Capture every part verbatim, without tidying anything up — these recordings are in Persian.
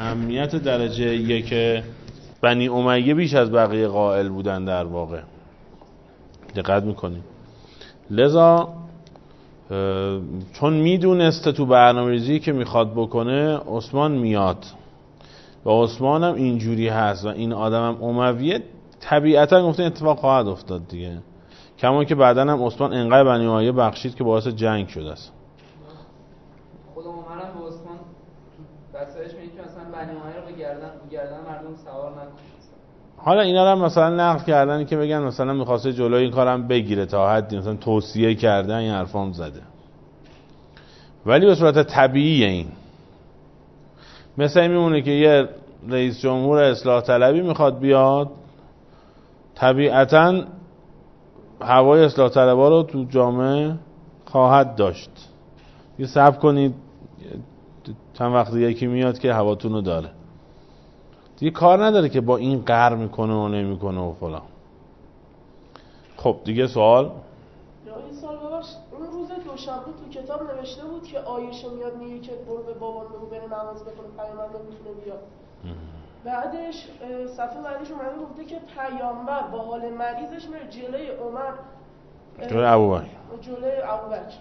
اهمیت درجه یک بنی امیه بیش از بقیه قائل بودن در واقع. دقت میکنیم. لذا چون میدونسته تو برنامه‌ریزی که میخواد بکنه عثمان میاد و عثمان هم اینجوری هست و این آدم هم امویه، طبیعتا گفته اتفاق خواهد افتاد دیگه. کما که بعدا هم عثمان انقدر بنی امیه بخشید که باعث جنگ شده است. خود عمر هم به عثمان بسایش میگه که مثلا بنی امیه رو به گردن گردن مردم سوار نکنه. حالا اینا رو هم مثلا نقل کردن که بگن مثلا میخواسته جلوی این کارم بگیره تا حدی مثلا توصیه کرده این حرفام زده. ولی به صورت طبیعی این مثلا میمونه که یه رئیس جمهور اصلاح طلبی میخواد بیاد، طبیعتاً هوای اصلاح طلبا رو تو جامعه خواهد داشت. یه صبر کنید چند وقت یکی میاد که هواتون رو داره، دیگه کار نداره که با این قهر میکنه و نمیکنه و فلان. خب دیگه سوال یا این سال ببخش اون روز دوشنبه تو کتاب نوشته بود که آیشه میاد میگه که برو به بابا بگو بره نماز بخونه، پیامبر نمیتونه بیاد. بعدش صفحه بعدش اومده گفته که پیامبر با حال مریضش میره جلوی عمر، جلوی ابوبکر جلوی ابوبکر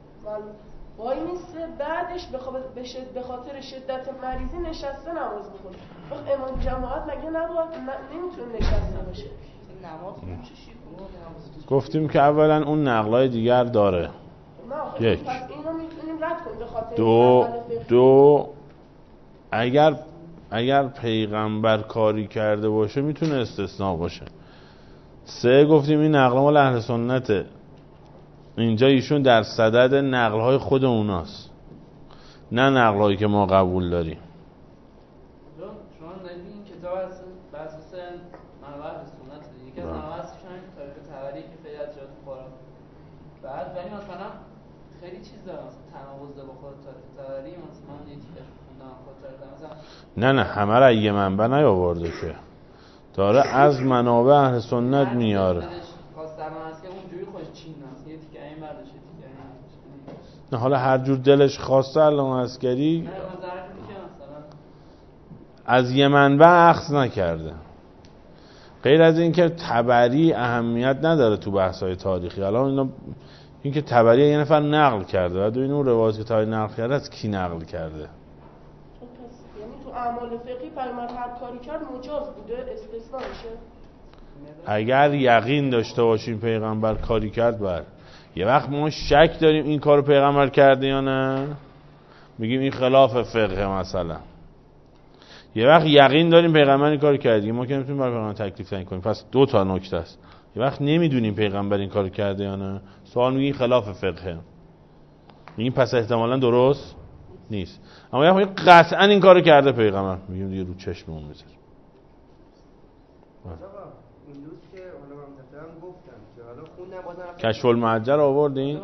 وای نیسته، بعدش به خاطر شدت مریضی نشسته نماز بخونه. وقت امام جماعت مگه نباید نمیتونه نشسته باشه؟ نماز گفتیم که اولا اون نقلای دیگر داره. یک پس اینو میتونیم رد کنیم به خاطر دو دو اگر اگر پیغمبر کاری کرده باشه میتونه استثناء باشه. سه گفتیم این نقل مال اهل سنته، اینجا ایشون در صدد نقل‌های خود اوناست، نه نقل‌هایی که ما قبول داریم. شما دارید این کتاب از بحث منابع اهل سنت، یکی از منابعش همین تاریخ طبری که خیلی از جاها تو قرآن. بعد ولی مثلا خیلی چیز داره، مثلا تناقض با خود تاریخ طبری، مثلا من یکی که خوندم خود تاریخ مثلا نه نه همه را یه منبع نیاورده که داره از منابع اهل سنت میاره. نه حالا هر جور دلش خواسته علامه عسکری از یه منبع اخذ نکرده. غیر از این که طبری اهمیت نداره تو بحث‌های تاریخی. حالا اینا این که طبری یه نفر نقل کرده و دو این اون روایت که تاریخ نقل کرده از کی نقل کرده؟ یعنی تو اعمال فقهی پیامبر هر کاری کرد مجاز بوده، استثناء میشه؟ اگر یقین داشته باشیم پیغمبر کاری کرد بر یه وقت ما شک داریم این کارو پیغمبر کرده یا نه، میگیم این خلاف فقه مثلا. یه وقت یقین داریم پیغمبر این کارو کرده، ما که نمیتونیم برای پیغمبر تکلیف تعیین کنیم. پس دو تا نکته است. یه وقت نمیدونیم پیغمبر این کارو کرده یا نه، سوال میگیم خلاف فقه، میگیم پس احتمالاً درست نیست. اما یه وقت قطعاً این کارو کرده پیغمبر، میگیم دیگه رو چشممون میذاریم. کشف المعجر آوردین؟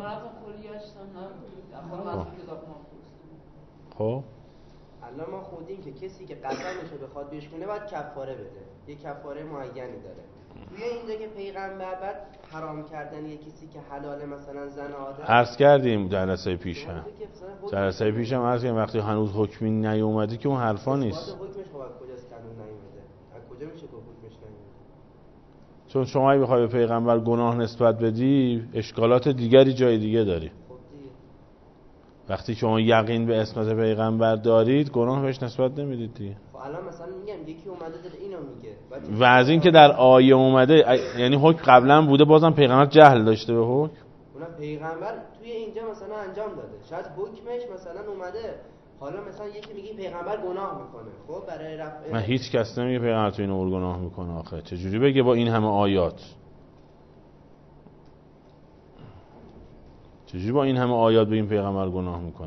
خب الان ما خوندیم که کسی که قسمشو بخواد بشکنه باید کفاره بده، یه کفاره معینی داره. توی اینجا که پیغمبر بعد حرام کردن یه کسی که حلاله مثلا زن آدم عرض کردیم جلسه پیش هم جلسه پیش هم عرض کردیم وقتی هنوز حکمی نیومده که اون حرفا نیست. حکمش باید کجاست که هنوز نیومده؟ از کجا میشه که حکمش نیومده؟ چون شما اگه بخوای به پیغمبر گناه نسبت بدی اشکالات دیگری جای دیگه داری. وقتی شما یقین به اسمت پیغمبر دارید گناه بهش نسبت نمیدید دیگه. خب الان مثلا میگم یکی اومده داره اینو میگه و از این که در آیه اومده یعنی حکم قبلا بوده بازم پیغمبر جهل داشته به حکم. اونم پیغمبر توی اینجا مثلا انجام داده، شاید حکمش مثلا اومده، حالا مثلا یکی میگه پیغمبر گناه میکنه، خب برای رفع من هیچ کس نمیگه پیغمبر تو این امور گناه میکنه. آخه چجوری بگه با این همه آیات؟ چجوری با این همه آیات بگیم پیغمبر گناه میکنه؟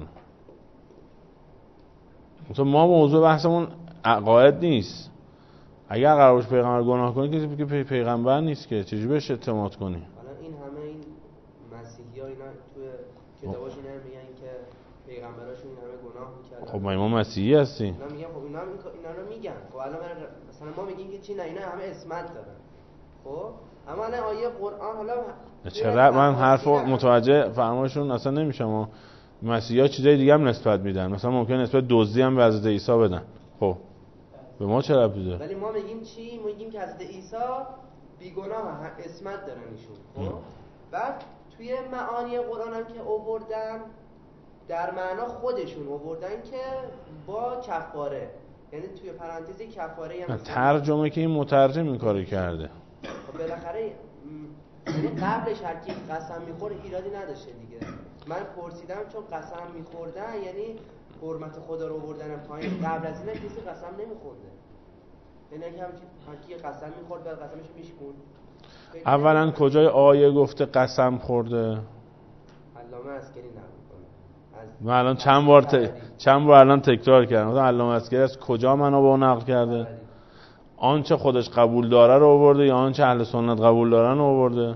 مثلا ما موضوع بحثمون عقاید نیست. اگر قرار باشه پیغمبر گناه کنه کسی بگه پی پیغمبر نیست که چجوری بهش اعتماد کنی؟ حالا این همه این مسیحی‌ها اینا توی کتاباشون میگن که پیغمبراشون این همه گناه میکردن. خب ما ما مسیحی هستیم. اینا میگن خب اینا اینا رو میگن. خب الان مثلا ما میگیم که چی نه اینا همه اسمت دارن. خب اما الان آیه قرآن حالا چرا من حرف متوجه فرمایشون اصلا نمیشم. مسیحا چیزای دیگه هم نسبت میدن، مثلا ممکنه نسبت دزدی هم به حضرت عیسی بدن. خب به ما چه ربطی داره؟ ولی ما میگیم چی؟ میگیم که حضرت عیسی بیگناه اسمت دارن ایشون. خب بعد توی معانی قرآن هم که آوردن در معنا خودشون آوردن که با کفاره، یعنی توی پرانتزی کفاره هم ترجمه که این مترجم این کاری کرده. خب بالاخره یعنی قبلش هر کی قسم میخوره ایرادی نداشته دیگه. من پرسیدم چون قسم میخوردن یعنی حرمت خدا رو آوردن پایین، قبل از این کسی قسم نمیخورده. یعنی اگه هر کی قسم میخورد بعد قسمش میشکون. اولا کجای آیه گفته قسم خورده؟ علامه عسکری نقل. من الان چند بار ت... چند بار الان تکرار کردم. مثلا علامه عسکری از کجا منو با نقل کرده؟ آنچه خودش قبول داره رو آورده یا آنچه اهل سنت قبول دارن رو آورده؟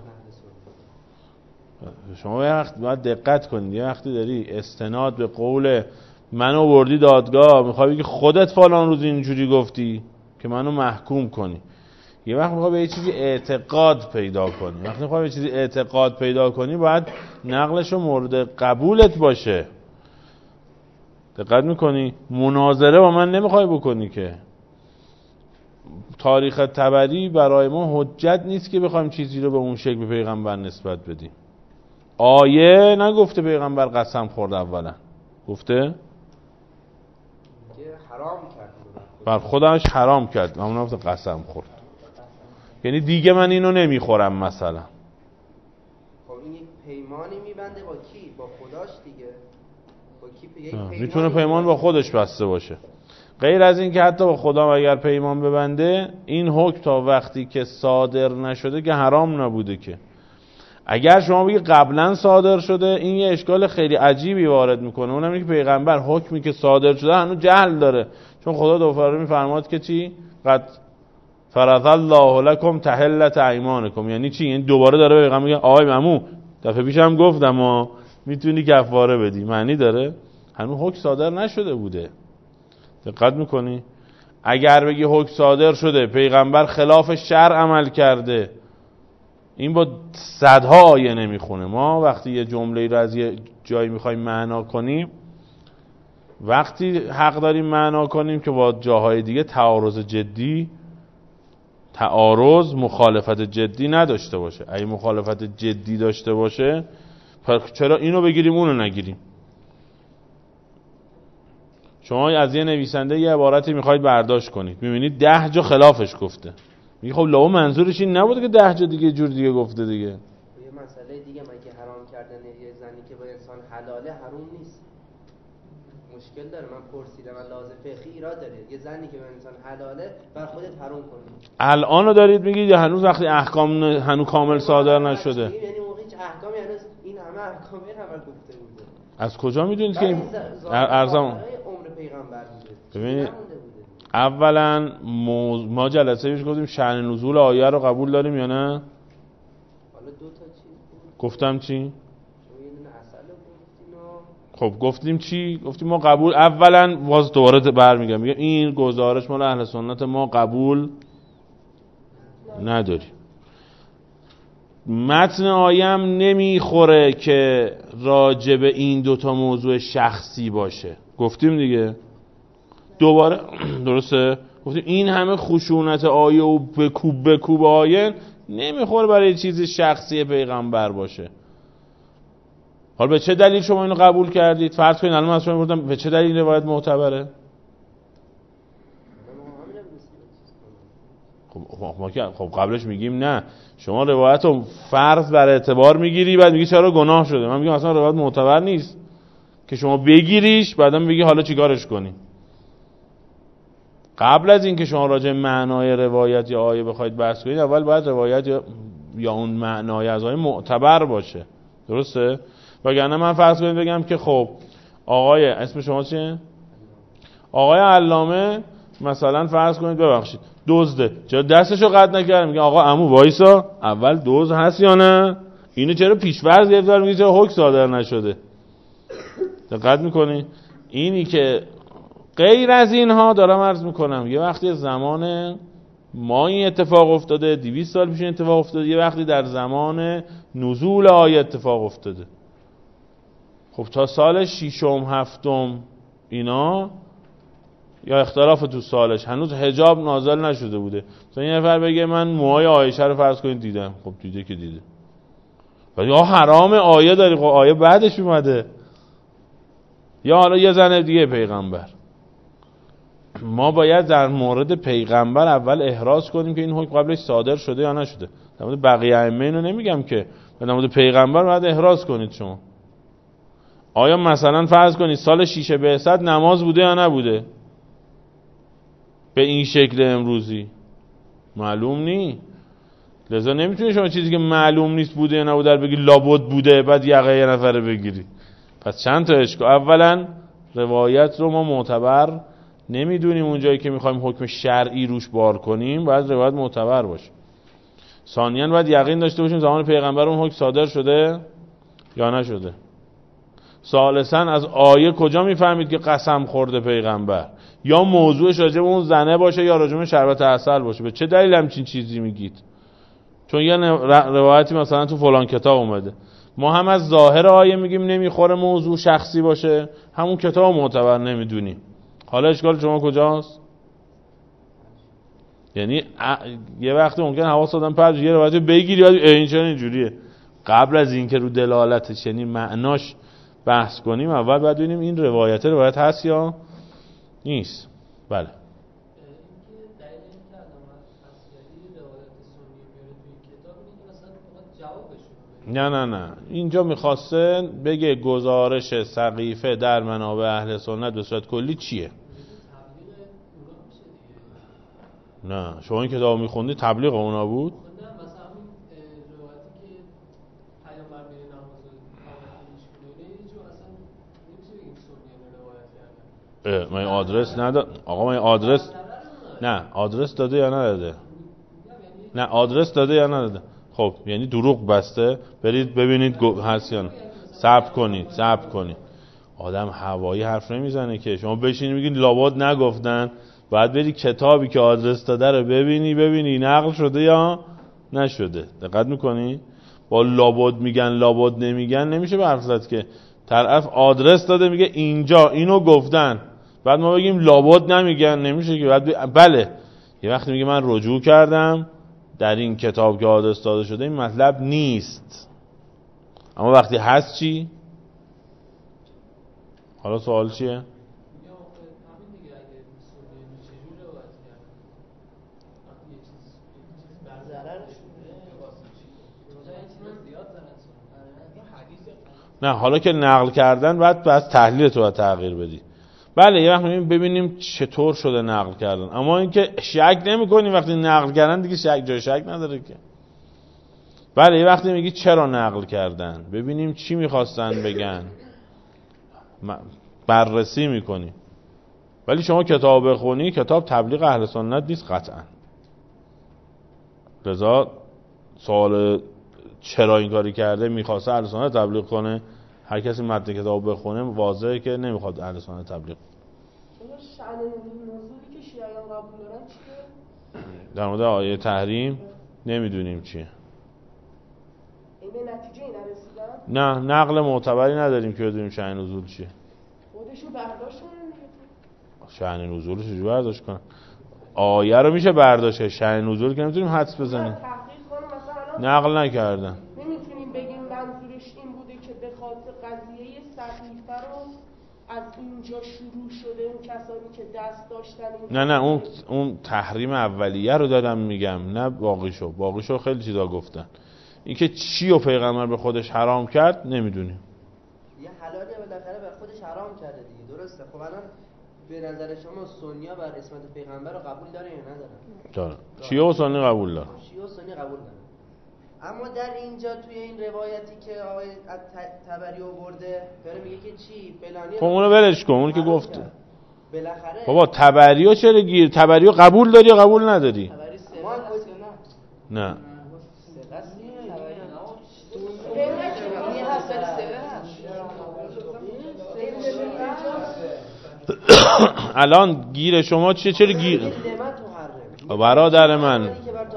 شما یه وقت باید دقت کنید. یه وقتی داری استناد به قول من آوردی دادگاه، میخوای بگی خودت فلان روز اینجوری گفتی که منو محکوم کنی. یه وقت میخوای به یه چیزی اعتقاد پیدا کنی. وقتی میخوای به چیزی اعتقاد پیدا کنی باید نقلش مورد قبولت باشه. دقت میکنی؟ مناظره با من نمیخوای بکنی که. تاریخ طبری برای ما حجت نیست که بخوایم چیزی رو به اون شکل به پیغمبر نسبت بدیم. آیه نگفته پیغمبر قسم خورد، اولا گفته که حرام کرد، بر خودش حرام کرد، همون گفته قسم خورد. یعنی دیگه من اینو نمیخورم مثلا. خب این یک پیمانی میبنده با کی؟ با خداش دیگه. با کی پیمانی میتونه پیمان با خودش بسته باشه. غیر از این که حتی با خدا اگر پیمان ببنده، این حکم تا وقتی که صادر نشده که حرام نبوده که. اگر شما بگی قبلا صادر شده، این یه اشکال خیلی عجیبی وارد میکنه. اونم اینه که پیغمبر حکمی که صادر شده هنوز جهل داره، چون خدا دوباره میفرماد که چی؟ قد فرض الله لكم تحلت ایمانکم. یعنی چی؟ یعنی دوباره داره به پیغمبر میگه آقای ممو دفعه پیشم گفتم ما میتونی کفاره بدی. معنی داره هنوز حکم صادر نشده بوده. دقت میکنی؟ اگر بگی حکم صادر شده، پیغمبر خلاف شرع عمل کرده، این با صدها آیه نمیخونه. ما وقتی یه جمله رو از یه جایی میخوایم معنا کنیم، وقتی حق داریم معنا کنیم که با جاهای دیگه تعارض جدی تعارض مخالفت جدی نداشته باشه. اگه مخالفت جدی داشته باشه پس چرا اینو بگیریم اونو نگیریم؟ شما از یه نویسنده یه عبارتی میخواید برداشت کنید، میبینید ده جا خلافش گفته، میگه خب لو منظورش این نبوده که ده جا دیگه جور دیگه گفته دیگه. یه مسئله دیگه مگه حرام کردن یه زنی که با انسان حلاله حرام نیست؟ مشکل داره. من پرسیدم از لحاظ فقهی ایراد داره. یه زنی که با انسان حلاله بر خودت حرام کنی. الانو دارید میگید یا هنوز وقتی احکام هنوز کامل صادر نشده؟ یعنی موقعی که احکامی هنوز این همه احکام خبر گفته بوده. از کجا میدونید که این ارزم عمر پیغمبر بوده؟ ببینید اولا ما جلسه پیش گفتیم شأن نزول آیه رو قبول داریم یا نه؟ حالا دو تا چیز بود. گفتم چی؟ شما یه دونه اصل گفتین و خب گفتیم چی؟ گفتیم ما قبول، اولا باز دوباره برمیگم میگم این گزارش مال اهل سنت ما قبول نداریم. متن آیم نمیخوره که راجع به این دوتا موضوع شخصی باشه. گفتیم دیگه دوباره درسته؟ گفتیم این همه خشونت آیه و بکوب بکوب آیه نمیخوره برای چیز شخصی پیغمبر باشه. حالا به چه دلیل شما اینو قبول کردید؟ فرض کنید الان من از شما می‌پرسم به چه دلیل روایت معتبره؟ خب ما که خب قبلش میگیم نه، شما روایت رو فرض بر اعتبار میگیری بعد میگی چرا گناه شده. من میگم اصلا روایت معتبر نیست که شما بگیریش بعدا بگی حالا چیکارش کنی. قبل از اینکه شما راجع معنای روایت یا آیه بخواید بحث کنید، اول باید روایت یا, یا اون معنای از آیه معتبر باشه. درسته؟ وگرنه من فرض کنید بگم که خب آقای اسم شما چیه؟ آقای علامه مثلا فرض کنید ببخشید دزده، چرا دستشو قطع نکرد؟ میگه آقا عمو وایسا اول دزد هست یا نه؟ اینو چرا پیش‌فرض گرفت؟ میگه چرا حکم صادر نشده؟ دقت میکنی؟ اینی که غیر از اینها دارم عرض میکنم یه وقتی زمان ما این اتفاق افتاده، دویست سال پیش این اتفاق افتاده، یه وقتی در زمان نزول آیه اتفاق افتاده. خب تا سال ششم هفتم اینا یا اختلاف تو سالش، هنوز حجاب نازل نشده بوده. مثلا یه نفر بگه من موهای عایشه رو فرض کنید دیدم، خب دیده که دیده، ولی یا حرام آیه داری، خب آیه بعدش اومده. یا حالا یه زن دیگه پیغمبر، ما باید در مورد پیغمبر اول احراز کنیم که این حکم قبلش صادر شده یا نشده. در مورد بقیه ائمه اینو نمیگم که، در مورد پیغمبر باید احراز کنید شما. آیا مثلا فرض کنید سال شیشه بعثت نماز بوده یا نبوده به این شکل امروزی؟ معلوم نی. لذا نمیتونی شما چیزی که معلوم نیست بوده یا نبوده بگی لابد بوده بعد یقه یه نفر بگیری. پس چند تا اشکال. اولا روایت رو ما معتبر نمیدونیم، اونجایی که میخوایم حکم شرعی روش بار کنیم باید روایت معتبر باشه. ثانیاً باید یقین داشته باشیم زمان پیغمبر اون حکم صادر شده یا نشده. ثالثاً از آیه کجا میفهمید که قسم خورده پیغمبر؟ یا موضوعش راجع به اون زنه باشه یا راجع به شربت عسل باشه. به چه دلیل همچین چیزی میگید؟ چون یه روایتی مثلا تو فلان کتاب اومده. ما هم از ظاهر آیه میگیم نمیخوره موضوع شخصی باشه، همون کتاب معتبر نمیدونیم. حالا اشکال شما کجاست؟ یعنی یه وقتی ممکن حواس آدم پرت یه روایت بگیری این چرا اینجوریه، قبل از اینکه رو دلالتش یعنی معناش بحث کنیم اول باید ببینیم این روایت روایت هست یا نیست. بله. نه نه نه اینجا میخواسته بگه گزارش سقیفه در منابع اهل سنت به صورت کلی چیه. نه شما این کتاب میخوندی تبلیغ اونا بود؟ من آدرس نداد آقا، من آدرس نه آدرس داده یا نداده؟ نه آدرس داده یا نداده؟ خب یعنی دروغ بسته. برید ببینید هست یا نه. صبر کنید صبر کنید. آدم هوایی حرف نمیزنه که شما بشینید میگید لابد نگفتن. باید بری کتابی که آدرس داده رو ببینی ببینی نقل شده یا نشده. دقت میکنی؟ با لابد میگن لابد نمیگن نمیشه به حرف زد که طرف آدرس داده میگه اینجا اینو گفتن بعد ما بگیم لابد نمیگن، نمیشه که. بعد ب... بله یه وقتی میگه من رجوع کردم در این کتاب که آدرس داده شده این مطلب نیست، اما وقتی هست چی؟ حالا سوال چیه؟ نه حالا که نقل کردن بعد بس تحلیل تو باید تغییر بدی. بله یه وقت ببینیم چطور شده نقل کردن، اما اینکه شک نمی کنیم وقتی نقل کردن دیگه شک جای شک نداره که. بله یه وقتی میگی چرا نقل کردن ببینیم چی میخواستن بگن بررسی میکنیم. ولی شما کتاب بخونی کتاب تبلیغ اهل سنت نیست قطعا. لذا سوال چرا این کاری کرده میخواسته اهل سنت تبلیغ کنه، هر کسی متن کتاب بخونه واضحه که نمیخواد اهل سنت تبلیغ. شأن نزولی که شیعیان قبول دارن چیه؟ در مورد آیه تحریم نمیدونیم چیه. این به نتیجه این رسیدن؟ نه نقل معتبری نداریم که بدونیم شأن نزول چیه. خودشو برداشت کنن دیگه. شأن نزولش چجوری برداشت کنن؟ آیه رو میشه برداشت، شأن نزول که نمیتونیم حدس بزنیم. نقل نکردن. نمیتونیم بگیم منظورش این بوده که به خاطر قضیه سقیفه رو از اینجا شروع شده اون کسانی که دست داشتن. نه نه اون اون تحریم اولیه رو دادم میگم، نه باقیشو. باقیشو خیلی چیزا گفتن. اینکه چی و پیغمبر به خودش حرام کرد نمیدونیم. یه حلالی بالاخره به خودش حرام کرده دیگه، درسته؟ خب الان به نظر شما سنی‌ها بر اسمت پیغمبر رو قبول داره یا نداره؟ داره. شیعه و سنی قبول داره. شیعه و سنی قبول داره. اما در اینجا توی این روایتی که آقای طبری آورده داره میگه که چی فلانی. خب اونو ولش کن، اون که گفت. بالاخره بابا طبریو چرا گیر؟ طبریو قبول داری یا قبول نداری؟ طبری سه نه. الان گیر شما چیه؟ چرا گیر؟ برادر من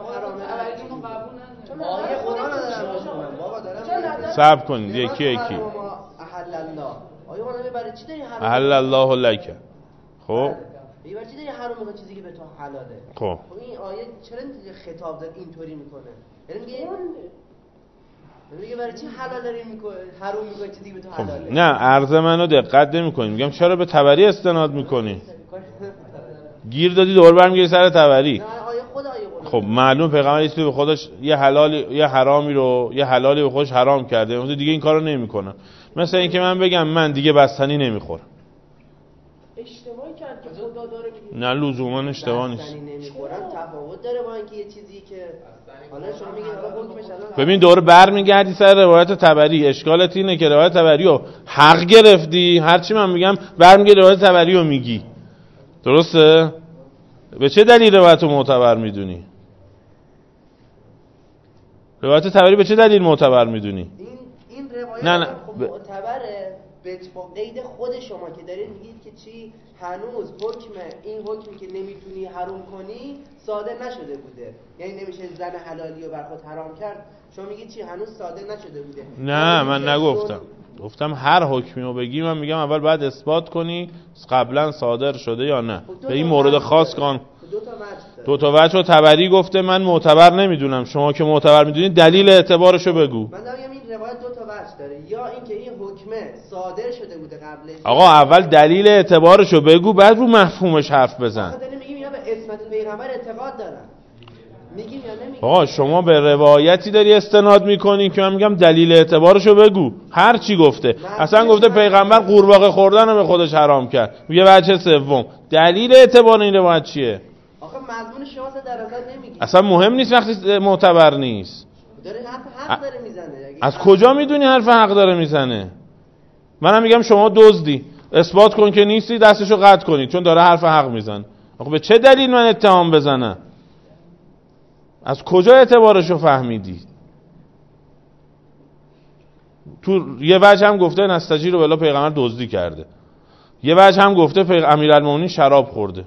صبر کنید یکی یکی. احل الله لک. خب میگه برای چی داری حرام میکنی چیزی که به تو حلاله؟ خب خب این آیه چرا خطاب داد اینطوری میکنه؟ یعنی میگه میگه برای چی حلال داری میکنی حرام میکنی چیزی که به تو حلاله؟ نه عرض منو دقت نمیکنی، میگم چرا به تبری استناد میکنی؟ گیر دادی دور برمیگردی سر تبری. نه آیه خود آیه قرآن. خب معلوم پیغمبر یه چیزی به خودش یه حلالی یه حرامی رو یه حلالی به خودش حرام کرده، مثلا دیگه این کارو نمیکنه. مثلا اینکه من بگم من دیگه بستنی نمیخورم. اشتباهی کرد که خدا داره میگه. نه لزوما اشتباه نیست. بستنی نمیخورم تفاوت داره با اینکه یه چیزی که حالا شما میگید حالا حکمش الان ببین دوره برمیگردی سر روایت تبری. اشکالت اینه که روایت تبری رو حق گرفتی، هرچی من میگم برمیگردی روایت تبری رو میگی. درسته؟ به چه دلیل روایت رو معتبر میدونی؟ روایت تبری به چه دلیل معتبر میدونی؟ این این روایت نه نه خب معتبره به با قید خود شما که دارید میگید که چی هنوز حکم این حکمی که نمیتونی حرام کنی صادر نشده بوده، یعنی نمیشه زن حلالی رو بر خود حرام کرد. شما میگید چی هنوز صادر نشده بوده. نه من نگفتم، گفتم هر حکمی رو بگی من میگم اول باید اثبات کنی قبلا صادر شده یا نه. به این مورد خاص کن دو تا وجه دو تا وجه رو تبری گفته من معتبر نمیدونم، شما که معتبر میدونید دلیل اعتبارشو بگو. من دارم این روایت دو تا وجه داره، یا اینکه این حکمه صادر شده بوده قبلش. آقا اول دلیل اعتبارشو بگو بعد رو مفهومش حرف بزن. آخه داریم میگیم اینا به عصمت پیغمبر اعتقاد دارن. میگیم یا نمیگیم؟ آقا شما به روایتی داری استناد میکنی که من میگم دلیل اعتبارشو بگو. هر چی گفته اصلا گفته پیغمبر قورباغه خوردن رو به خودش حرام کرد، میگه وجه سوم دلیل اعتبار این روایت چیه؟ آخه مضمون شما در نظر نمیگیره. اصلا مهم نیست وقتی معتبر نیست. داره حرف حق داره میزنه. از کجا میدونی حرف حق داره میزنه؟ منم میگم شما دزدی، اثبات کن که نیستی دستشو قطع کنی چون داره حرف حق میزنه. آخه به چه دلیل من اتهام بزنم؟ از کجا اعتبارشو فهمیدی؟ تو یه وجه هم گفته نستجی رو بلا پیغمبر دزدی کرده، یه وجه هم گفته پیغمبر امیرالمومنین شراب خورده.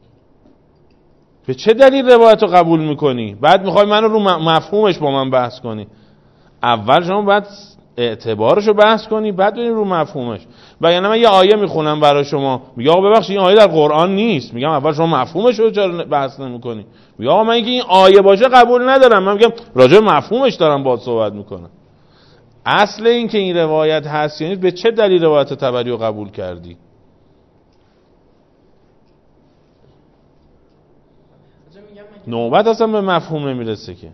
به چه دلیل روایت رو قبول میکنی؟ بعد میخوای منو رو مفهومش با من بحث کنی. اول شما باید اعتبارشو بحث کنی بعد بریم رو مفهومش. وگرنه من یه آیه میخونم برای شما میگه آقا ببخشید این آیه در قرآن نیست، میگم اول شما مفهومش رو چرا بحث نمیکنی؟ میگه آقا من اینکه این آیه باشه قبول ندارم، من میگم راجع به مفهومش دارم باهات صحبت میکنم. اصل این که این روایت هست یعنی به چه دلیل روایت تبری رو قبول کردی؟ نوبت اصلا به مفهوم نمیرسه که.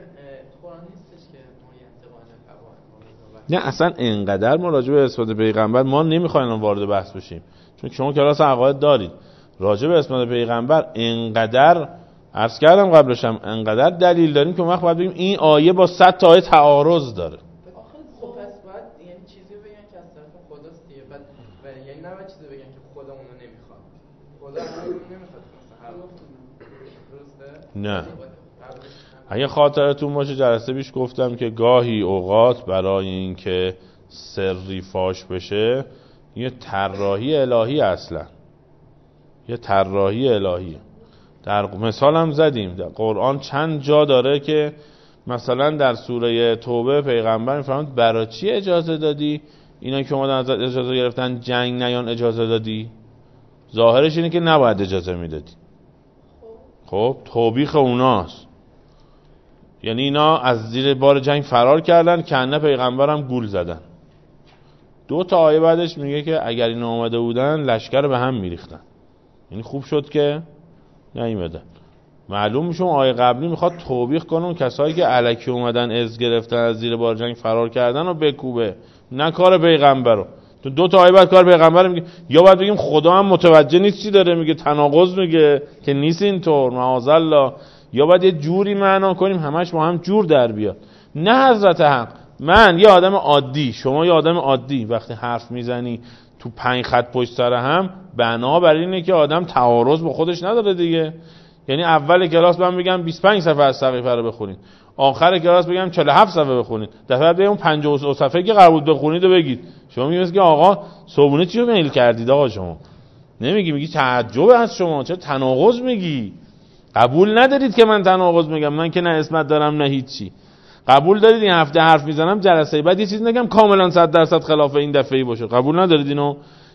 نه اصلا انقدر ما راجع به اثبات پیغمبر ما نمیخوایم وارد بحث بشیم چون شما کلاس عقاید دارید. راجع به اثبات پیغمبر انقدر عرض کردم قبلش هم انقدر دلیل داریم که ما وقت باید بگیم این آیه با صد تا آیه تعارض داره. خب پس باید یعنی چیزی بگن که از طرف خداست دیگه، بعد یعنی نه باید چیزی بگن که خدا اونو نمیخواد. خدا اونو نمیخواد مثلا هر درسته؟ نه اگه خاطرتون باشه جلسه پیش گفتم که گاهی اوقات برای اینکه سری فاش بشه یه طراحی الهی اصلا یه طراحی الهی در مثال هم زدیم در قرآن چند جا داره که مثلا در سوره توبه پیغمبر میفرماید برای چی اجازه دادی اینا که اومدن ازت اجازه گرفتن جنگ نیان اجازه دادی؟ ظاهرش اینه که نباید اجازه میدادی. خب توبیخ اوناست، یعنی اینا از زیر بار جنگ فرار کردن کنه پیغمبرم گول زدن. دو تا آیه بعدش میگه که اگر اینا اومده بودن لشکر به هم میریختن، یعنی خوب شد که نیومدن. معلوم میشه اون آیه قبلی میخواد توبیخ کنه اون کسایی که الکی اومدن از گرفتن از زیر بار جنگ فرار کردن و بکوبه، نه کار پیغمبر رو. تو دو تا آیه بعد کار پیغمبر میگه، یا باید بگیم خدا هم متوجه نیست چی داره میگه، تناقض میگه که نیست اینطور معاذالله، یا باید یه جوری معنا کنیم همش با هم جور در بیاد. نه حضرت حق، من یه آدم عادی، شما یه آدم عادی، وقتی حرف میزنی تو پنج خط پشت سر هم بنا بر اینه که آدم تعارض با خودش نداره دیگه. یعنی اول کلاس من بگم بیست و پنج صفحه از صحیفه رو بخونید، آخر کلاس بگم چهل و هفت صفحه بخونید، دفعه بعد اون پنجاه و دو صفحه که قرار بود بخونید و بگید. شما میگید که آقا صبحونه چی رو میل کردید؟ آقا شما نمیگی، میگی تعجب از شما، چه تناقض میگی؟ قبول ندارید که من تناقض میگم؟ من که نه اسمت دارم نه هیچی. قبول دارید این هفته حرف میزنم جلسه بعد یه چیز نگم کاملا صد درصد خلاف این دفعه‌ای باشه؟ قبول ندارید اینو؟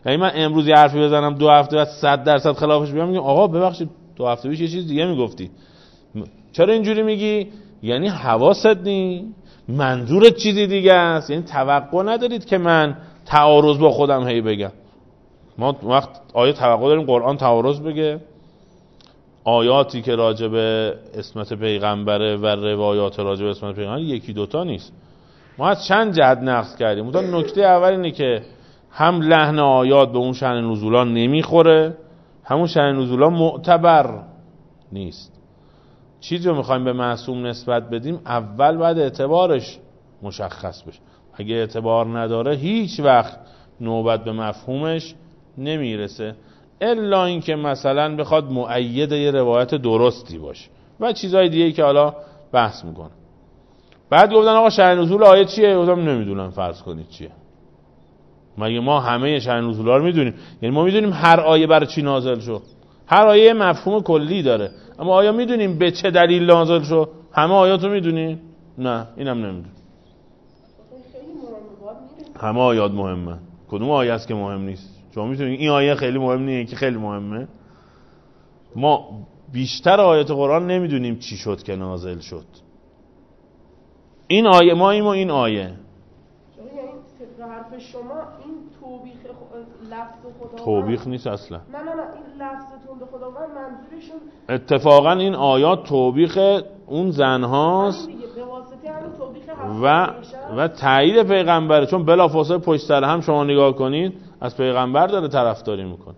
یعنی من امروز یه حرفی بزنم دو هفته بعد صد درصد خلافش بیام میگم آقا ببخشید دو هفته پیش یه چیز دیگه میگفتی. چرا اینجوری میگی؟ یعنی حواست نی، منظورت چیزی دیگه است. یعنی توقع ندارید که من تعارض با خودم هی بگم. ما وقت آیه توقع داریم قرآن تعارض بگه؟ آیاتی که راجع به اسمت پیغمبره و روایات راجع به اسمت پیغمبر یکی دوتا نیست. ما از چند جهت نقص کردیم. مثلا نکته اول اینه که هم لحن آیات به اون شأن نزولا نمیخوره، همون شأن نزولا معتبر نیست. چیزی رو میخوایم به معصوم نسبت بدیم اول باید اعتبارش مشخص بشه. اگه اعتبار نداره هیچ وقت نوبت به مفهومش نمیرسه، الا اینکه مثلا بخواد مؤید یه روایت درستی باشه و چیزای دیگه که حالا بحث میکنه. بعد گفتن آقا شأن نزول آیه چیه؟ گفتم نمیدونم، فرض کنید چیه. مگه ما همه شأن نزولا رو میدونیم؟ یعنی ما میدونیم هر آیه برای چی نازل شد؟ هر آیه مفهوم کلی داره، اما آیا میدونیم به چه دلیل نازل شد؟ همه آیات رو میدونیم؟ نه، اینم نمیدونیم. همه آیات مهمه. کدوم آیه است که مهم نیست؟ شما میتونید این آیه خیلی مهم نیست که خیلی مهمه. ما بیشتر آیات قرآن نمیدونیم چی شد که نازل شد. این آیه ما ایم و این آیه. یعنی طبق حرف شما این توبیخ لفظ خداوند توبیخ نیست اصلا. نه نه نه این لفظتون به خداوند منظورشون اتفاقا این آیات توبیخ اون زنهاست و و تایید پیغمبره، چون بلافاصله پشت سر هم شما نگاه کنید از پیغمبر داره طرفداری میکنه.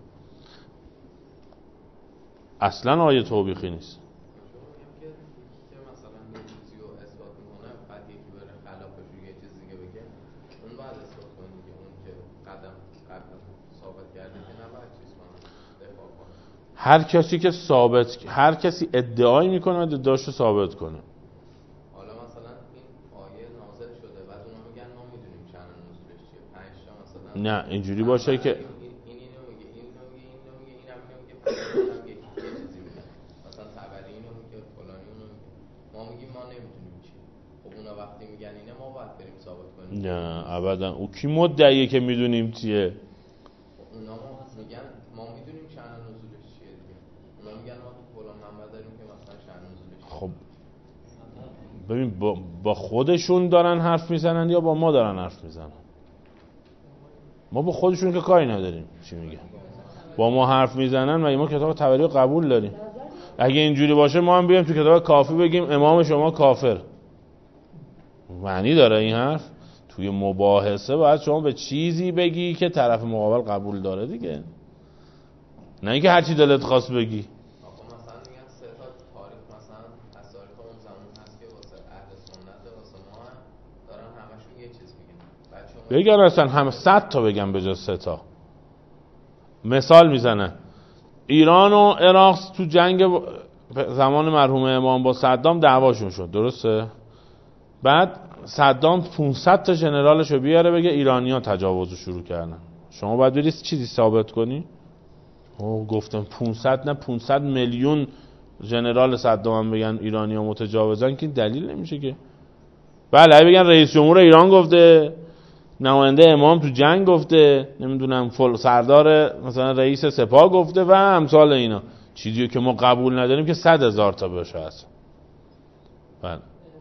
اصلا آیه توبیخی نیست. هر کسی که ثابت هر کسی ادعایی میکنه و ادعاشو ثابت کنه. حالا مثلا این آیه نازل شده بعد اونا میگن ما میدونیم چند نزولش چیه، پنج تا مثلا. نه اینجوری باشه که این اینو میگه اینو میگه اینو میگه اینم میگه فلان میگه یه چیزی میگه، مثلا تبری اینو میگه فلانی اونو میگه، ما میگیم ما نمیدونیم چی. خب اونا وقتی میگن اینه ما باید بریم ثابت کنیم. نه ابدا. او کی مدعیه که میدونیم چیه؟ اونا میگن ما میدونیم چند نزولش چیه دیگه. اونا میگن ما فلان منبع داریم که مثلا چند نزولش. خب ببین با, با خودشون دارن حرف میزنن یا با ما دارن حرف میزنن؟ ما با خودشون که کاری نداریم چی میگه. با ما حرف میزنن و ما کتاب تبری قبول داریم. اگه اینجوری باشه ما هم بیایم تو کتاب کافی بگیم امام شما کافر. معنی داره این حرف؟ توی مباحثه باید شما به چیزی بگی که طرف مقابل قبول داره دیگه، نه اینکه هر چی دلت خواست بگی. بگن اصلا هم صد تا بگن به جز سه تا. مثال میزنه ایران و عراق تو جنگ زمان مرحوم امام با صدام دعواشون شد، درسته؟ بعد صدام پانصد تا ژنرالشو بیاره بگه ایرانی‌ها تجاوزو شروع کردن. شما باید برید چیزی ثابت کنی؟ اوه گفتم پانصد نه پانصد میلیون ژنرال صدام بگن ایرانی‌ها متجاوزن که دلیل نمیشه که. بله بگن رئیس جمهور ایران گفته، نماینده امام تو جنگ گفته، نمیدونم فل سردار مثلا رئیس سپاه گفته و امثال اینا. چیزی که ما قبول نداریم که صد هزار تا باشه هست. بله.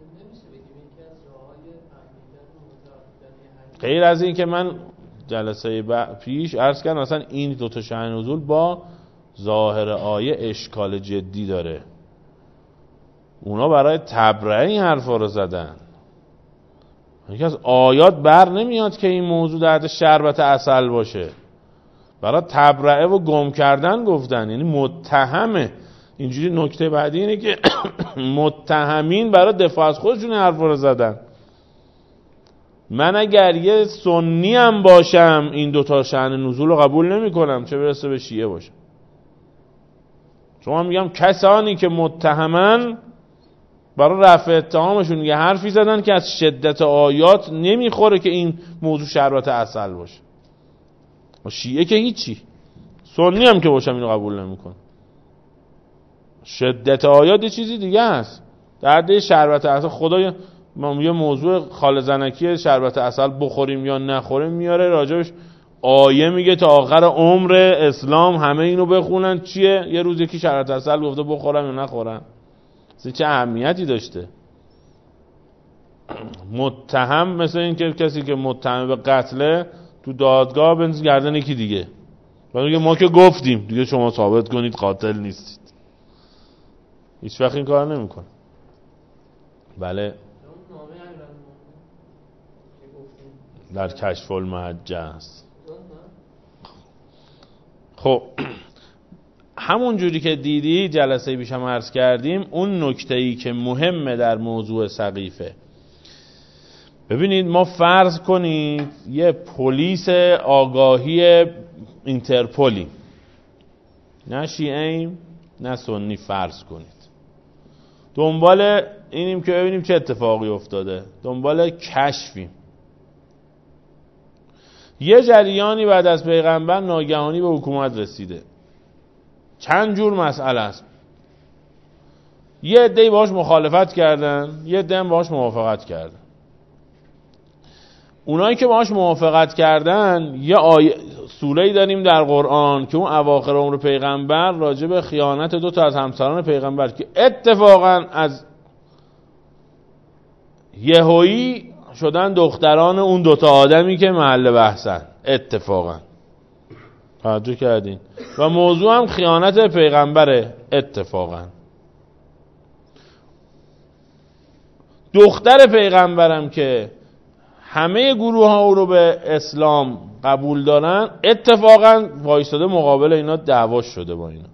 غیر از این که من جلسه پیش عرض کردم مثلا این دو تا شأن نزول با ظاهر آیه اشکال جدی داره. اونا برای تبرئه این حرفا رو زدن. یکی از آیات بر نمیاد که این موضوع در حد شربت عسل باشه. برای تبرئه و گم کردن گفتن، یعنی متهمه. اینجوری نکته بعدی اینه که متهمین برای دفاع از خودشون حرفا رو زدن. من اگر یه سنی هم باشم این دوتا شأن نزول رو قبول نمی کنم، چه برسه به شیعه باشم. شما میگم کسانی که متهمن برای رفع اتهامشون یه حرفی زدن که از شدت آیات نمیخوره که این موضوع شربت عسل باشه. شیعه که هیچی، سنی هم که باشم اینو قبول نمیکنم. شدت آیات یه چیزی دیگه است. در ده شربت عسل خدا ما یه موضوع خال زنکی شربت عسل بخوریم یا نخوریم میاره راجبش آیه میگه تا آخر عمر اسلام همه اینو بخونن چیه؟ یه روز یکی شرط عسل گفته بخورم یا نخورم، چه اهمیتی داشته؟ متهم مثل این که کسی که متهم به قتله تو دادگاه بنز گردن یکی دیگه و میگه ما که گفتیم دیگه شما ثابت کنید قاتل نیستید. هیچ وقت این کار نمیکنه. بله در کشف المحجز. خب همون جوری که دیدی جلسه پیشم عرض کردیم، اون نکته‌ای که مهمه در موضوع سقیفه، ببینید ما فرض کنید یه پلیس آگاهی اینترپولی، نه شیعه‌ایم نه سنی، فرض کنید دنبال اینیم که ببینیم چه اتفاقی افتاده، دنبال کشفیم. یه جریانی بعد از پیغمبر ناگهانی به حکومت رسیده، چند جور مسئله است. یه عده‌ای باهاش مخالفت کردن، یه عده هم باهاش موافقت کردن. اونایی که باهاش موافقت کردن، یه آیه سوره‌ای داریم در قرآن که اون اواخر عمر پیغمبر راجع به خیانت دو تا از همسران پیغمبر که اتفاقا از یهویی شدن دختران اون دوتا آدمی که محل بحثن، اتفاقا توجه کردین؟ و موضوع هم خیانت پیغمبره اتفاقا. دختر پیغمبرم که همه گروه ها او رو به اسلام قبول دارن، اتفاقا وایستاده مقابل اینا دعوا شده با اینا.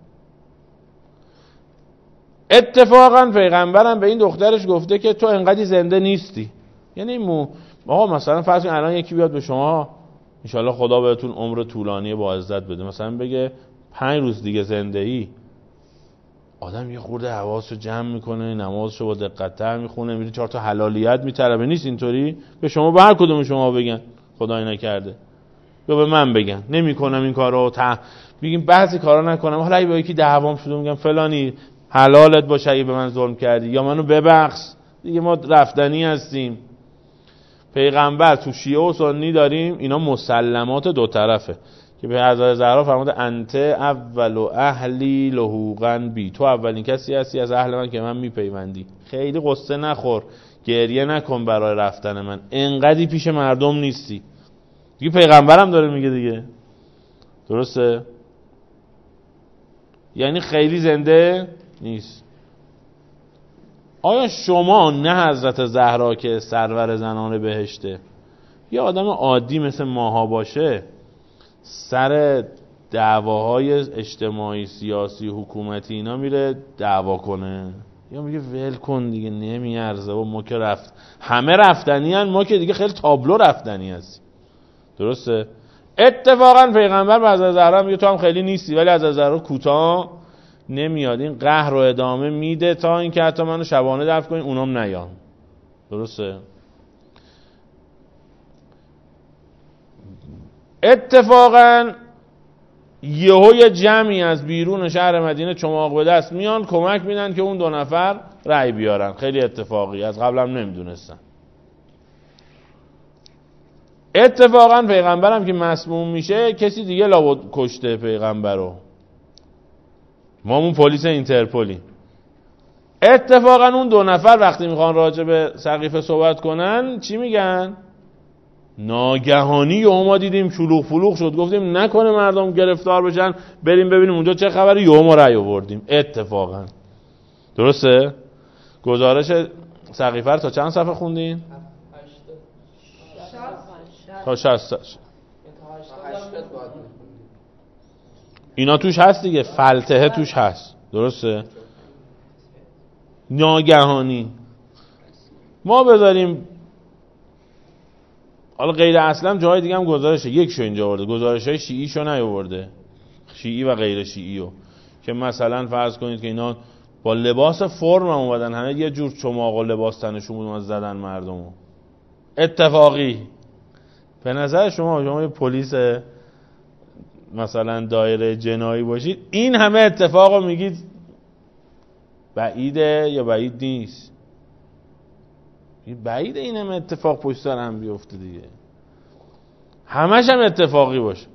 اتفاقا پیغمبرم به این دخترش گفته که تو انقدی زنده نیستی. یعنی مو آقا مثلا فرض کن الان یکی بیاد به شما، انشالله خدا بهتون عمر طولانی با عزت بده، مثلا بگه پنج روز دیگه زنده ای، آدم یه خورده حواسو جمع میکنه، نمازشو با دقت‌تر میخونه، میره چهار تا حلالیت میطلبه. نیست اینطوری؟ به شما به هر کدوم شما بگن خدای نکرده، یا به من بگن نمیکنم این کارو، تا بگیم بعضی کارا نکنم، حالا اگه با یکی دعوام شده میگم فلانی حلالت باشه اگه به من ظلم کردی یا منو ببخش، دیگه ما رفتنی هستیم. پیغمبر تو شیعه و سنی داریم، اینا مسلمات دو طرفه که به حضرت زهرا فرموده انت اول اهلی لحوقا بی، تو اولین کسی هستی از اهل من که من میپیوندی. خیلی قصه نخور، گریه نکن برای رفتن من، انقدی پیش مردم نیستی. دیگه پیغمبرم داره میگه دیگه، درسته؟ یعنی خیلی زنده نیست. آیا شما نه حضرت زهرا که سرور زنان بهشته، یه آدم عادی مثل ماها باشه سر دعواهای اجتماعی سیاسی حکومتی اینا میره دعوا کنه، یا میگه ول کن دیگه نمیارزه و ما که رفت همه رفتنی هن، ما که دیگه خیلی تابلو رفتنی هستیم، درسته؟ اتفاقا پیغمبر به حضرت زهرا میگه تو هم خیلی نیستی، ولی حضرت زهرا کوتاه نمیاد، این قهر رو ادامه میده تا اینکه حتی منو شبانه دفع کنین اونام نیان، درسته؟ اتفاقا یهو یه جمعی از بیرون شهر مدینه چماق به دست میان کمک میدن که اون دو نفر رأی بیارن. خیلی اتفاقی، از قبلم نمیدونستن. اتفاقا پیغمبرم که مسموم میشه کسی دیگه لابد کشته پیغمبر رو، ما اون پلیس اینترپولی. اتفاقا اون دو نفر وقتی میخوان راجع به سقیفه صحبت کنن چی میگن؟ ناگهانی یهو ما دیدیم شلوغ فلوغ شد، گفتیم نکنه مردم گرفتار بشن، بریم ببینیم اونجا چه خبره، یهو ما رأی آوردیم. اتفاقا درسته؟ گزارش سقیفه رو تا چند صفحه خوندین؟ تا شصت. اینا توش هست دیگه، فلتحه توش هست، درسته؟ ناگهانی ما بذاریم، حالا غیر اصلا جاهای دیگه هم گزارشه، یک شو اینجا آورده، گزارش های شیعی شو نیاورده، شیعی و غیر شیعی رو، که مثلا فرض کنید که اینا با لباس فرم هم اومدن، همه یه جور چماق و لباس تنشون بود زدن مردمو. اتفاقی به نظر شما شما یه پلیس مثلا دایره جنایی باشید، این همه اتفاق رو میگید بعیده یا بعید نیست؟ بعیده این همه اتفاق پشت سر هم بیفته دیگه. همش هم اتفاقی باشه.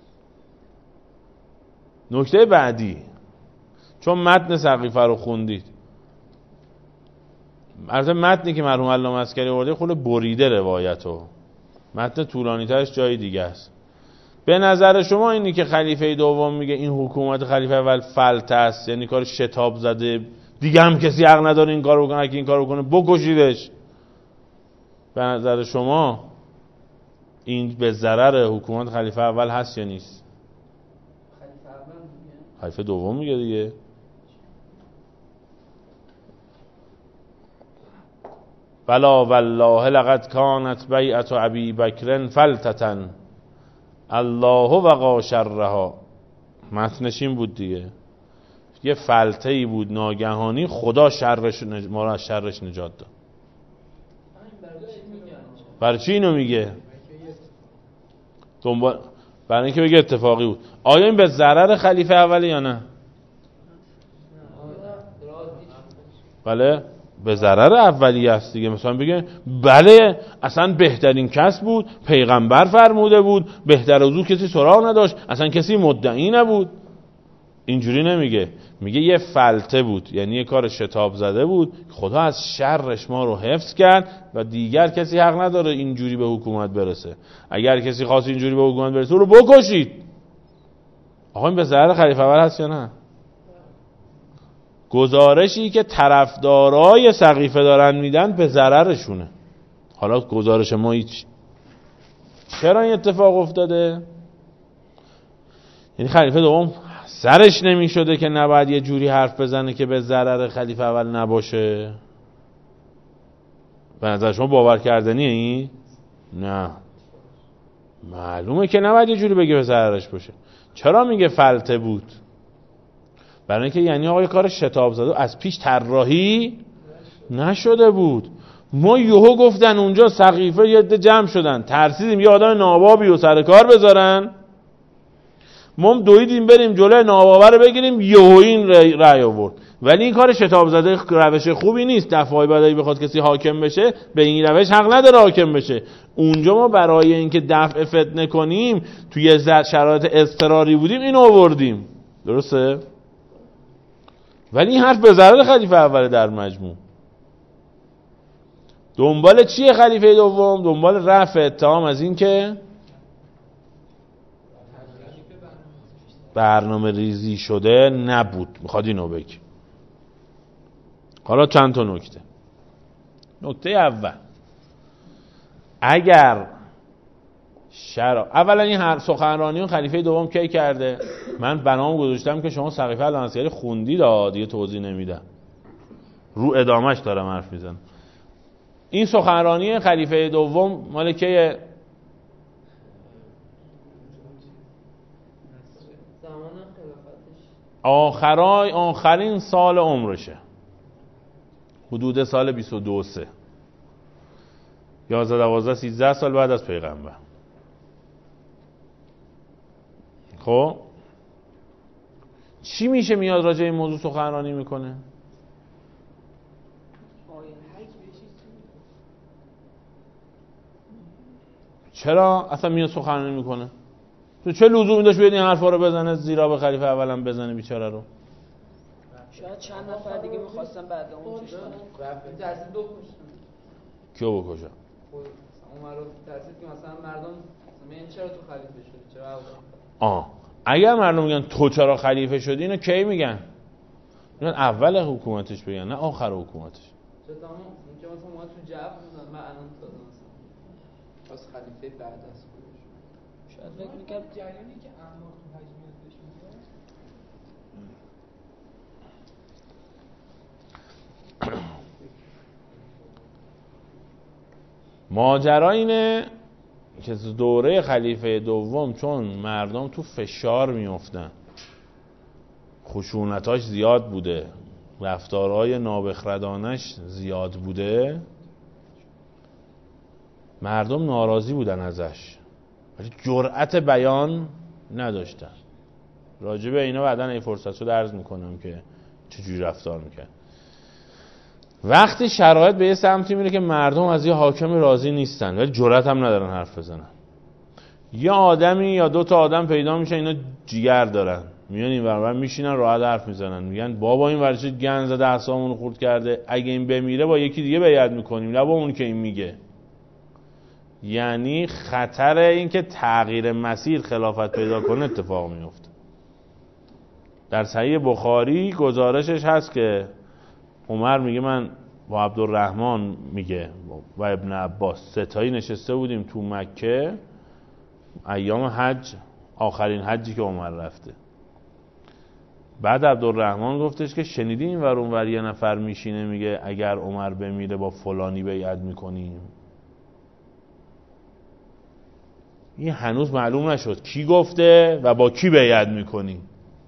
نکته بعدی، چون متن سقیفه رو خوندید، البته متنی که مرحوم علامه عسکری آورده خود بریده روایتو، متن طولانی ترش جای دیگه است. به نظر شما اینی که خلیفه دوم میگه این حکومت خلیفه اول فلت است، یعنی کار شتاب زده، دیگه هم کسی حق نداره این کارو بکنه، که این کارو بکنه بکشیدش، به نظر شما این به ضرر حکومت خلیفه اول هست یا نیست؟ خلیفه اول میگه، خلیفه دوم میگه دیگه. بلا والله لقد كانت بیعت ابی بکر فلتتن الله وقا شرها. متنش این بود دیگه، یه فلته ای بود ناگهانی، خدا شرش نج... ما را از شرش نجات داد. برای چی اینو میگه؟ دنبال برای اینکه بگه اتفاقی بود. آیا این به ضرر خلیفه اولی یا نه؟ بله به ضرر اولی است دیگه. مثلا بگه بله اصلا بهترین کس بود، پیغمبر فرموده بود، بهتر از او کسی سراغ نداشت، اصلا کسی مدعی نبود. اینجوری نمیگه، میگه یه فلته بود، یعنی یه کار شتاب زده بود، خدا از شرش ما رو حفظ کرد و دیگر کسی حق نداره اینجوری به حکومت برسه. اگر کسی خواست اینجوری به حکومت برسه او رو بکشید. آقا این به ضرر خلیفه اول هست یا نه؟ گزارشی که طرفدارای سقیفه دارن میدن به ضررشونه. حالا گزارش ما هیچ. چرا این اتفاق افتاده؟ یعنی خلیفه دوم سرش نمی شده که نباید یه جوری حرف بزنه که به ضرر خلیفه اول نباشه؟ به نظر شما باور کردنیه این؟ نه، معلومه که نباید یه جوری بگه به ضررش باشه. چرا میگه فلته بود؟ برای اینکه یعنی آقا یه کار شتاب زده از پیش طراحی نشده بود. ما یهو گفتن اونجا سقیفه یه عده جمع شدن، ترسیدیم یه آدم نابابی و سر کار بذارن، ما دویدیم بریم جلوی نابابه رو بگیریم، یهو این رأی آورد. ولی این کار شتاب زده روش خوبی نیست. دفعه بعدی بخواد کسی حاکم بشه به این روش حق نداره حاکم بشه. اونجا ما برای اینکه دفع فتنه کنیم توی شرایط اضطراری بودیم اینو آوردیم، درسته؟ ولی این حرف به ضرر خلیفه اول در مجموع. دنبال چیه خلیفه دوم؟ دنبال رفع اتهام از این که برنامه ریزی شده نبود، میخواد اینو بگه. حالا چند تا نکته. نکته اول، اگر شرع اولا این هر سخنرانیون خلیفه دوم کی کرده؟ من بنام گذاشتم که شما سقیفه علامه عسکری خوندید، دیگه توضیح نمیدم، رو ادامهش دارم حرف میزنم. این سخنرانی خلیفه دوم مال کی؟ آخرای آخرین سال عمرشه، حدود سال بیست و دو سه یازده دوازده سیزده سال بعد از پیغمبر. خب چی میشه میاد راجع این موضوع سخنرانی میکنه؟ چرا اصلا میاد سخنرانی میکنه؟ تو چه لزومی داشت بیاد این حرفا رو بزنه زیرا به خلیفه اولم بزنه بیچاره رو؟ شاید چند نفر دیگه میخواستن بعد اون چیز کنن، رفتیم تحصیل دو کشتن. کیو بکشن؟ اون رو تحصیل که مثلا مردم میگن چرا تو خلیفه شدی؟ چرا اول؟ آه اگر مردم میگن تو چرا خلیفه شدی، اینو کی میگن؟ میگن اول حکومتش بگن، نه آخر حکومتش. چه تمام اینکه مثلا ما تو جعفر بودن، من الان تازه مثلا از خلیفه بعد از خودش شاید فکر می‌کرد جریانی که عمار تو حج میاد بهش میگه. ماجرا اینه که دوره خلیفه دوم چون مردم تو فشار میافتن، خشونتاش زیاد بوده، رفتارهای نابخردانش زیاد بوده، مردم ناراضی بودن ازش ولی جرأت بیان نداشتن. راجع به اینا بعداً این فرصت شد عرض میکنم که چجوری رفتار میکرد. وقتی شرایط به یه سمتی میره که مردم از یه حاکم راضی نیستن ولی جرأت هم ندارن حرف بزنن، یه آدمی یا دو تا آدم پیدا میشن اینا جیگر دارن، میان این ور میشینن راحت حرف میزنن، میگن بابا این ورچه گند زده اعصابمون خورد کرده، اگه این بمیره با یکی دیگه بیعت میکنیم نه با اون که این میگه. یعنی خطر این که تغییر مسیر خلافت پیدا کنه اتفاق میفته. در صحیح بخاری گزارشش هست که عمر میگه من با عبدالرحمن میگه و ابن عباس ستایی نشسته بودیم تو مکه ایام حج، آخرین حجی که عمر رفته. بعد عبدالرحمن گفتش که شنیدی این ور اون ور یه نفر میشینه میگه اگر عمر بمیره با فلانی بیعت میکنیم. این هنوز معلوم نشد کی گفته و با کی بیعت میکنیم،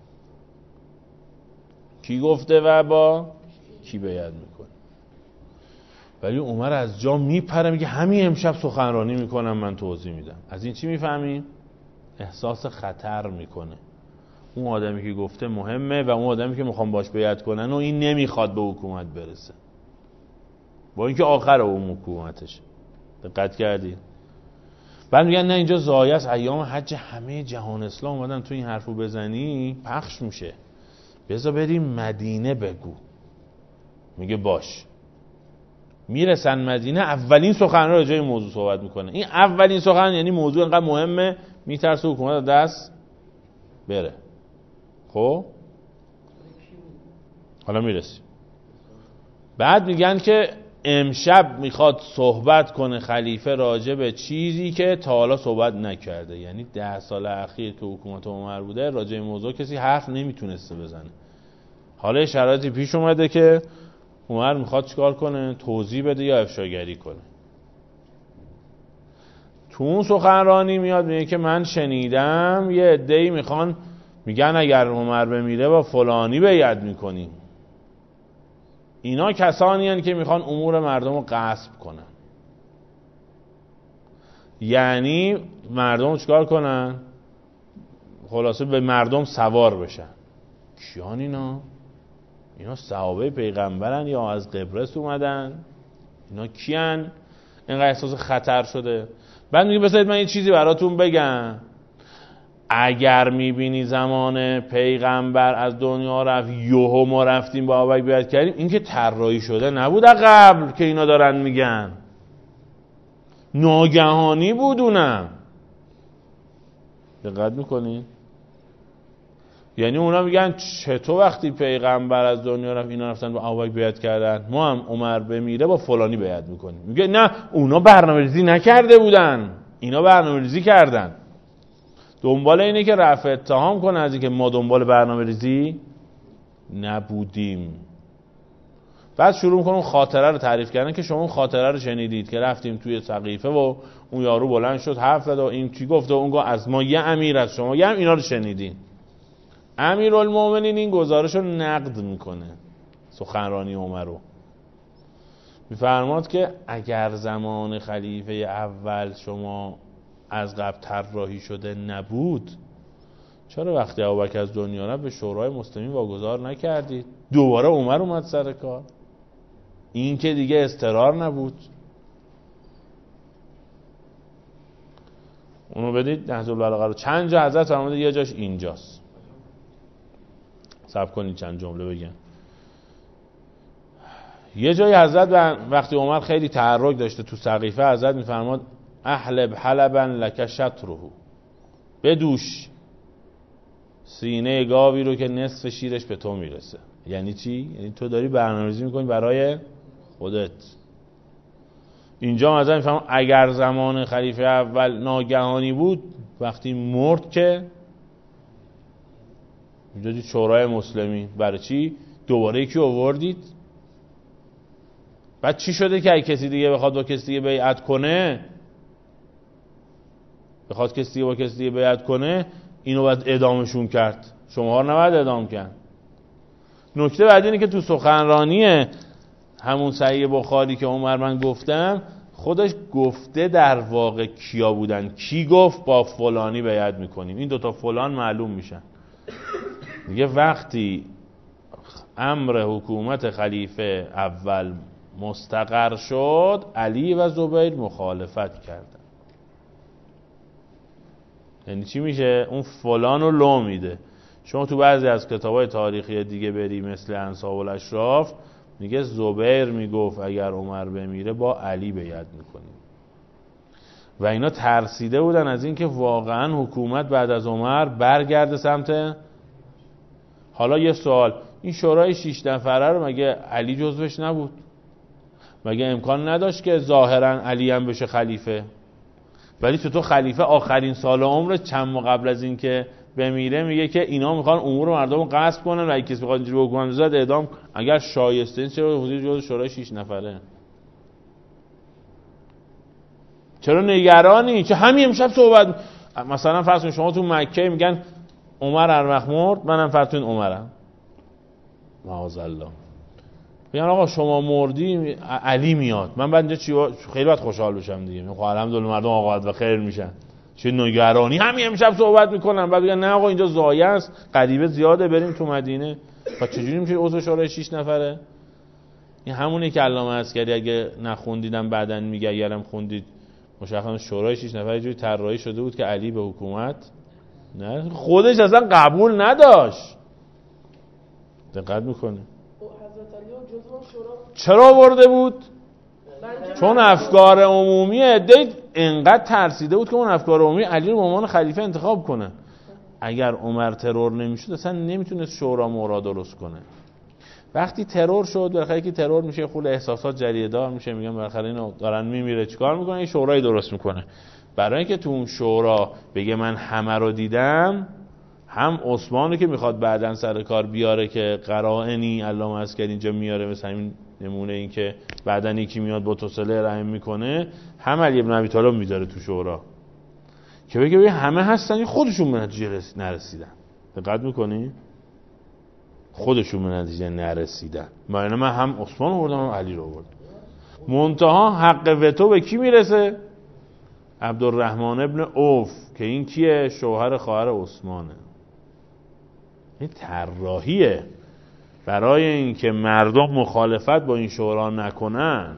کی گفته و با کی بیعت میکنیم. ولی عمر از جا میپره میگه همین امشب سخنرانی میکنم من توضیح میدم. از این چی میفهمیم؟ احساس خطر میکنه. اون آدمی که گفته مهمه و اون آدمی که میخوام باش بیعت کنن و این نمیخواد به حکومت برسه، با اینکه آخر اون حکومتش. دقت کردی؟ بعد میگن نه اینجا زایه است، ایام حج همه جهان اسلام اومدن تو این حرفو بزنی پخش میشه، بذار بریم مدینه بگو. میگه باش. میرسن مدینه، اولین سخن رو راجع به موضوع صحبت میکنه. این اولین سخن یعنی موضوع انقدر مهمه میترسه حکومت دست بره. خب حالا میرسیم. بعد میگن که امشب میخواد صحبت کنه خلیفه راجع به چیزی که تا حالا صحبت نکرده. یعنی ده سال اخیر که حکومت عمر بوده راجع به موضوع کسی حرف نمیتونسته بزنه. حالا شرایطی پیش اومده که عمر میخواد چیکار کنه؟ توضیح بده یا افشاگری کنه. تو اون سخنرانی میاد میگه که من شنیدم یه عده‌ای میخوان میگن اگر عمر بمیره با فلانی بیعت میکنیم. اینا کسانی هستند که میخوان امور مردم رو غصب کنن. یعنی مردم رو چیکار کنن؟ خلاصه به مردم سوار بشن. کیان اینا؟ اینا صحابه پیغمبرن یا از قبرس اومدن؟ اینا کیان؟ اینقدر احساس خطر شده. بعد میگه بذارید من یه چیزی براتون بگم. اگر میبینی زمان پیغمبر از دنیا رفت یهو ما رفتیم با ابوبکر بیعت کردیم، این که طراحی شده نبود قبل که اینا دارن میگن، ناگهانی بود اونم. دقت میکنی؟ یعنی اونا میگن چطور وقتی پیغمبر از دنیا رفت اینا رفتن با ابوبکر بیعت کردن، ما هم عمر بمیره با فلانی بیعت میکنیم. میگه نه اونا برنامه‌ریزی نکرده بودن، اینا برنامه‌ریزی کردن. دنبال اینه که رفع اتهام کنه از اینکه ما دنبال برنامه‌ریزی نبودیم. بعد شروع می‌کنه اون خاطره رو تعریف کردن که شما اون خاطره رو شنیدید که رفتیم توی سقیفه و اون یارو بلند شد حرف زد و این چی گفت و اون گفت از ما یه امیر از شما یه هم اینا رو شنیدین. امیرالمومنین این گزارش رو نقد میکنه، سخنرانی عمر رو میفرماد که اگر زمان خلیفه اول شما از قبل طراحی شده نبود، چرا وقتی ابوبکر از دنیا رفت به شورای مسلمین واگذار نکردید؟ دوباره عمر اومد سر کار. این که دیگه اضطرار نبود. اونو بدید نهج البلاغه رو چند جا حضرت فرموده، یه جاش اینجاست. صبر کنید چند جمله بگم. یه جای حضرت وقتی عمر خیلی تحرک داشته تو سقیفه، حضرت میفرماد احلب حلبا لک شطره، بدوش سینه گاوی رو که نصف شیرش به تو میرسه. یعنی چی؟ یعنی تو داری برنامه‌ریزی میکنی برای خودت. اینجا مثلا میفهمم اگر زمان خلیفه اول ناگهانی بود، وقتی مرد که اینجا دید شورای مسلمین. برای چی؟ دوباره یکی آوردید. بعد چی شده که اگه کسی دیگه بخواد با کسی دیگه بیعت کنه، بخواد کسی دیگه با کسی دیگه بیعت کنه، اینو باید اعدامشون کرد، شما رو نباید اعدام کرد. نکته بعدی اینه که تو سخنرانی همون صحیح بخاری که عمر من گفتم، خودش گفته در واقع کیا بودن. کی گفت با فلانی بیعت میکنیم؟ این دوتا فلان معلوم میشن. دیگه وقتی امر حکومت خلیفه اول مستقر شد، علی و زبیر مخالفت کردن. یعنی چی میشه؟ اون فلان رو لو میده. شما تو بعضی از کتابای تاریخی دیگه بری مثل انصاب الاشراف میگه زبیر میگفت اگر عمر بمیره با علی بیعت میکنیم و اینا ترسیده بودن از این که واقعا حکومت بعد از عمر برگرده سمت. حالا یه سوال، این شورای شش نفره رو مگه علی جزوش نبود؟ مگه امکان نداشت که ظاهرا علی هم بشه خلیفه؟ ولی تو تو خلیفه آخرین سال عمر چند ماه قبل از این که بمیره میگه که اینا میخوان امور مردم رو غصب کنن و اگه کسی بخواد اینجوری حکومت بزنه اعدام. اگر شایسته این چرا حضور جزو شورای شش نفره؟ چرا نگرانی؟ چه همین امشب صحبت مثلا فرض کن شما تو مکه میگن عمر هر وقت مرد منم فرتون عمرم معاذالله، میگن آقا شما مردی علی میاد، من بعد اینجا چی خیلی باید خوشحال بشم دیگه، میگم الحمدلله مردم آقا و خیر میشن، چه نگرانی همین امشب صحبت میکنن بعد میگن نه آقا اینجا ضایعه است غریبه زیاده بریم تو مدینه. و چجوری میشه عضو شورای شش نفره؟ این همونه که علامه عسکری اگه نخوندیدم بعدن میگه اگرم خوندید مشخصا شورای شش نفره جوری طراحی شده بود که علی به حکومت نه خودش اصلا قبول نداشت. دقت میکنه چرا آورده بود؟ چون افکار عمومی عده انقدر ترسیده بود که اون افکار عمومی علی رو به عنوان خلیفه انتخاب کنه. اگر عمر ترور نمیشد اصلا نمیتونست شورا مورا درست کنه. وقتی ترور شد بالاخره که ترور میشه خود احساسات جریه دار میشه، میگن بالاخره اینا دارن میمیره چیکار میکنه؟ این شورای درست میکنه. برای اینکه تو اون شورا بگه من همه رو دیدم، هم عثمانی که میخواد بعدن سر کار بیاره که قرائنی علامه عسکری اینجا میاره مثل همین نمونه این که بعدن یکی میاد با توسله رحم میکنه، هم علی ابن ابی طالب میذاره تو شورا که بگه بگه همه هستن خودشون به نتیجه نرسیدن. دقت میکنی؟ خودشون به نتیجه نرسیدن. معنی من هم عثمان آوردم هم علی رو آوردم. منتها حق وتو به کی میرسه؟ عبدالرحمن ابن عوف که این کیه؟ شوهر خواهر عثمانه. این طراحیه برای اینکه مردم مخالفت با این شورا نکنن.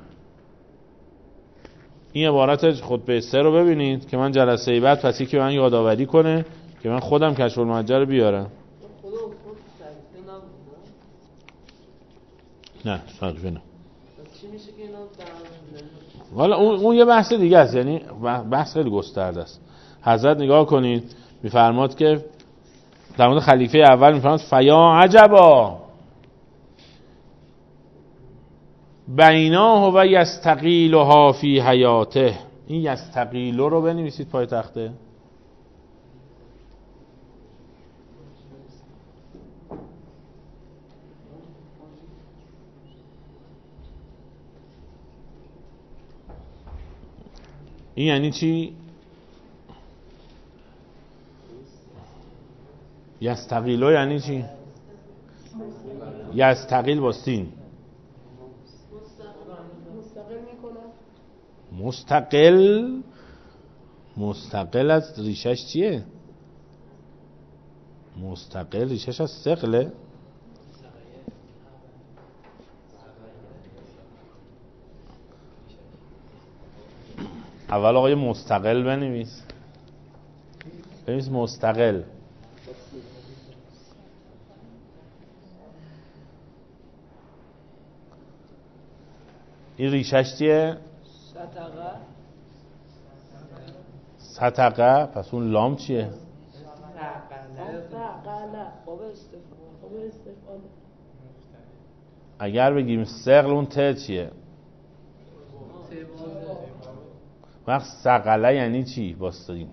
این عبارت خطبه سه رو ببینید که من جلسه بعد پسی که من یادآوری کنه که من خودم کشف المحجر رو بیارم. نه ساقفه نه. والا اون اون یه بحث دیگه است، یعنی بحث خیلی گسترده است. حضرت نگاه کنید میفرماد که در مورد خلیفه اول میفرماد فیا عجبا بیناه و یستقیلها فی حیاته. این یستقیلو رو بنویسید پای تخته. این یعنی چی؟ یستقیلو یعنی چی؟ یستقیل با سین مستقل. مستقل از ریشش چیه؟ مستقل ریشش از ثقله. اول آقای مستقل بنویس. بنویس مستقل. این ریشش چیه؟ ستقه. ستقه. پس اون لام چیه؟ اگر بگیم ثقل اون ت چیه؟ وقت ثقله یعنی چی؟ باستین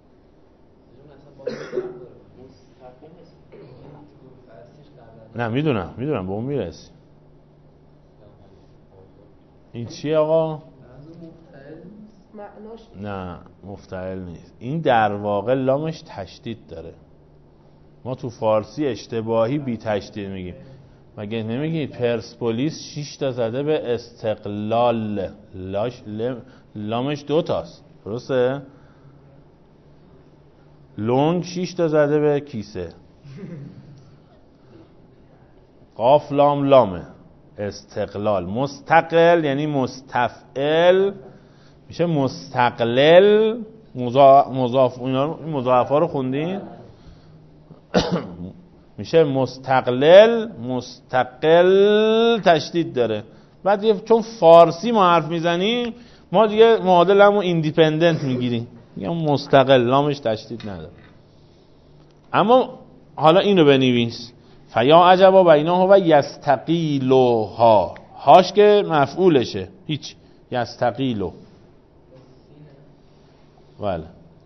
نه میدونم میدونم به اون میرسی. این چیه آقا؟ نه مفتعل نیست. این در واقع لامش تشدید داره. ما تو فارسی اشتباهی بی تشدید میگیم. مگه نمیگید پرسپولیس شش تا زده به استقلال، لاش لامش دو تاست درسته؟ لنگ شش تا زده به کیسه. قاف لام لامه. استقلال. مستقل یعنی مستفعل میشه مستقلل. مضاف اینا این مضاعفا رو خوندین؟ میشه مستقلل مستقل تشدید داره. بعد دیگه چون فارسی ما حرف میزنیم ما دیگه معادل همون ایندیپندنت میگیریم، میگم مستقل، لامش تشدید نداره. اما حالا اینو بنویس فیا عجبا بیناه و یستقیلها، هاش که مفعولشه هیچ، یستقیلو. بله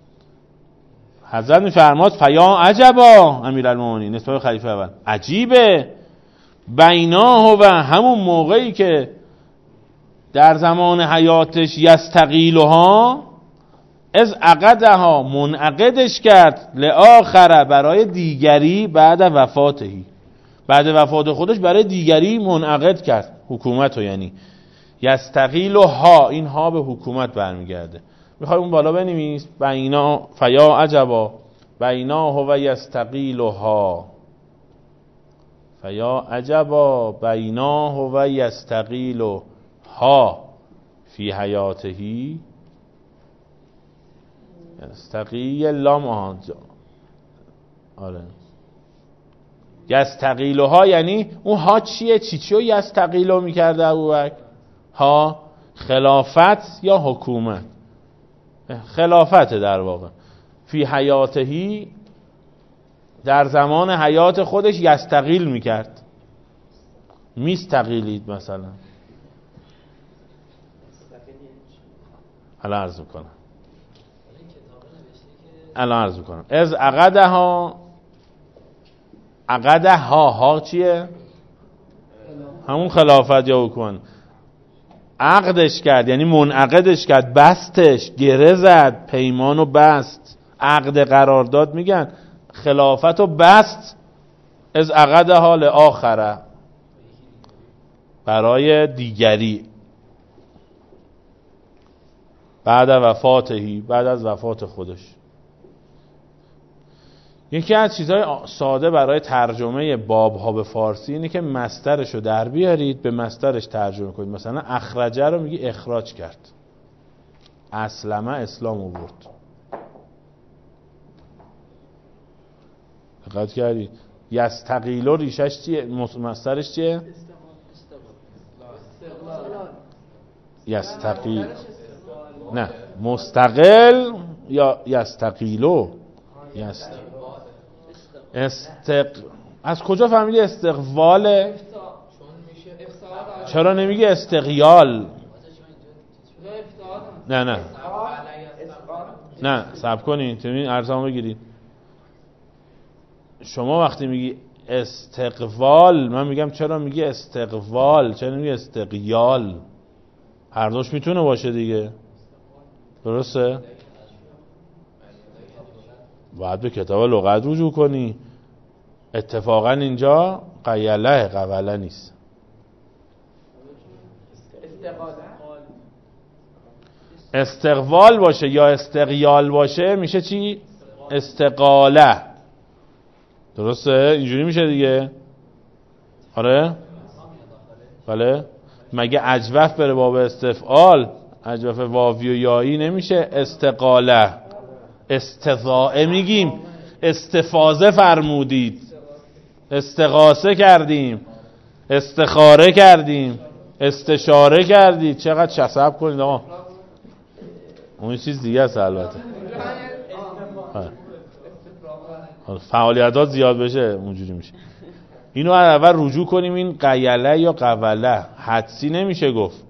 حضرت میفرماد فیا عجبا امیرالمومنین نسبت به خلیفه اول، عجیبه، بیناه و همون موقعی که در زمان حیاتش یستقیلها، از عقدها منعقدش کرد، لآخره برای دیگری، بعد وفاتهی، بعد وفات خودش برای دیگری منعقد کرد حکومت رو. یعنی یستقیلها، این ها به حکومت برمیگرده. میخوای اون بالا بنویس بینا فیا عجبا بیناه و یستقیلها، فیا عجبا بیناه و یستقیلها فی حیاتهی. یستقیل لام آهان آره یستقیلها یعنی اون ها چیه؟ چی چیو یستقیلو میکرده ابوبکر؟ ها خلافت یا حکومت؟ خلافت در واقع. فی حیاتهی در زمان حیات خودش یستقیل میکرد، میستقیلید مثلا. الان عرض میکنم الان عرض میکنم از عقدها، عقدها ها چیه؟ همون خلافت یا حکومت. عقدش کرد یعنی منعقدش کرد، بستش، گره زد، پیمانو بست، عقد قرارداد میگن، خلافتو بست. از عقدها لآخره برای دیگری، بعد وفاتهی بعد از وفات خودش. یکی از چیزهای ساده برای ترجمه بابها به فارسی اینه که مصدرشو در بیارید به مصدرش ترجمه کنید. مثلا اخرجه رو میگی اخراج کرد، اسلمه اسلام آورد. دقت کردید؟ یستقیلو ریشش چیه؟ مصدرش چیه؟ یستقیل نه مستقل یا یستقیلو یست استق از کجا فهمیدی استقواله؟ چرا نمیگی استقیال؟ نه نه نه صبر کنین تمین ارزامو بگیرید. شما وقتی میگی استقوال من میگم چرا میگی استقوال، چرا نمیگی استقیال؟ هر دوش میتونه باشه دیگه، درسته؟ باید به کتاب لغت رجوع کنی. اتفاقا اینجا قیله قوله نیست. استقوال باشه یا استقیال باشه میشه چی؟ استقاله. درسته؟ اینجوری میشه دیگه. آره؟ بله؟ مگه اجوف بره باب استفعال، اجوف واوی و یایی نمیشه استقاله؟ استضاعه میگیم، استفاضه فرمودید، استغاثه کردیم، استخاره کردیم، استشاره کردید. چقدر شسب کنید آقا، اون چیز دیگه است البته. فعالیتات زیاد بشه اونجوری میشه. اینو اول رجوع کنیم. این قیله یا قوله حدسی نمیشه گفت.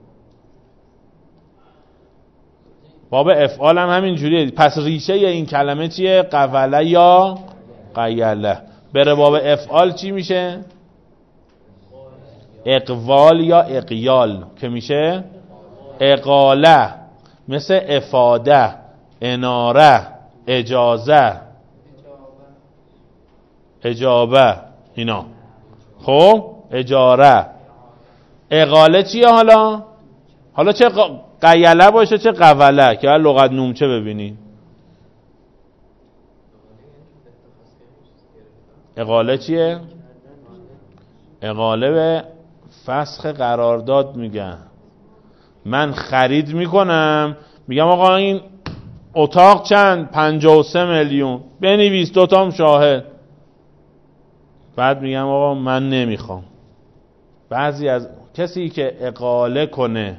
باب افعال هم همین جوریه. پس ریشه این کلمه چیه؟ قوله یا قیله. بره باب افعال چی میشه؟ اقوال یا اقیال که میشه اقاله، مثل افاده، اناره، اجازه، اجابه، اینا. خب اجاره. اقاله چیه حالا؟ حالا چه قیله باشه چه قوله که لغت نومچه ببینید. اقاله چیه؟ اقاله به فسخ قرارداد میگن. من خرید میکنم میگم آقا این اتاق چند؟ پنجاه و سه میلیون. بنویس دوتام شاهد. بعد میگم آقا من نمیخوام. بعضی از کسی که اقاله کنه